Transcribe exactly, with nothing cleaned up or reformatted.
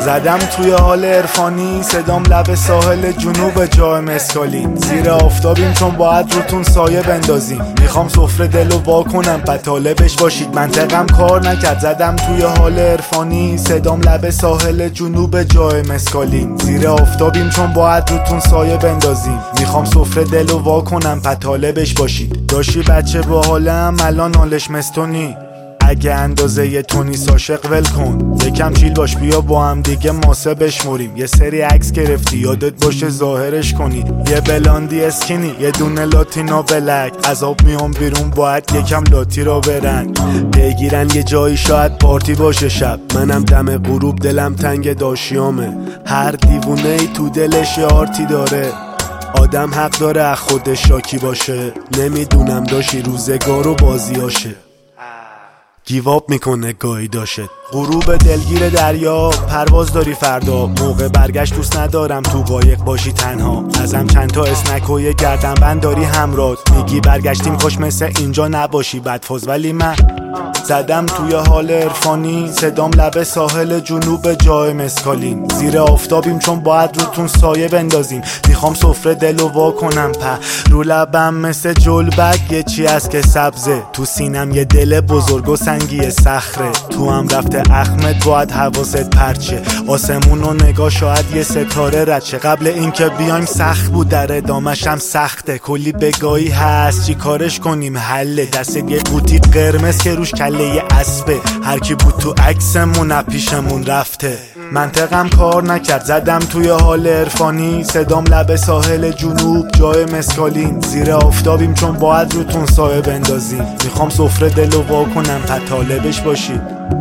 زدم توی حال عرفانی، صدام لب ساحل جنوب جای مسکالین. زیر آفتابیم چون باید روتون سایه بندازیم. میخوام سفره دلو وا کنم پس طالبش باشید. منطقم کار نکرد، زدم توی حال عرفانی، صدام لب ساحل جنوب جای مسکالین. زیر آفتابیم چون باید روتون سایه بندازیم. میخوام سفره دلو وا کنم پس طالبش باشید. داشتی بچه با حالم الان حالش مستونی. اگه اندازه یه تونیس عاشق ول کن، یکم چیل باش بیا با هم دیگه ماسه بشموریم. یه سری عکس گرفتی یادت باشه ظاهرش کنی. یه بلاندی اسکینی یه دونه لاتینا بلک، عذاب میام بیرون باید یکم لاتی را برن. بگیرن یه جایی شاید پارتی باشه شب. منم دم غروب دلم تنگ داشیامه. هر دیوونه ای تو دلش یه آرتی داره. آدم حق داره از خودش شاکی باشه. نمیدونم داشی روزگار و بازیاشه. گیواب میکنه گاهی داشت. غروب دلگیر دریا، پرواز داری فردا. موقع برگشت دوست ندارم تو قایق باشی تنها. ازم چند تا اسنک و یه گردنبند داری همراه. میگی برگشتیم خوش مثل اینجا نباشی بدفاز، ولی من زدم توی حال عرفانی، صدام لب ساحل جنوب جای مسکالین. زیر آفتابیم چون باید روتون سایه بندازیم. میخوام سفره دلو وا کنم په رو لبم مثل جلبک. یه چی هست که سبزه تو سینم، یه دل بزرگ و سنگی صخره. تو هم رفته احمد باید حواست پرچه. آسمون و نگاه شاید یه ستاره رچه. قبل اینکه بیایم سخت بود، در ادامش هم سخته. کلی بگاهی هست چی کارش کنیم حله. دست یه قوطی قرمز که روش کله یه اسبه. هر کی بود تو عکسمون از پیشمون رفته. منطقم کار نکرد، زدم توی حال عرفانی، صدام لب ساحل جنوب جای مسکالین. زیر آفتابیم چون باید روتون سایه بندازیم. میخوام سفره دلو وا کنم پس طالبش باشید.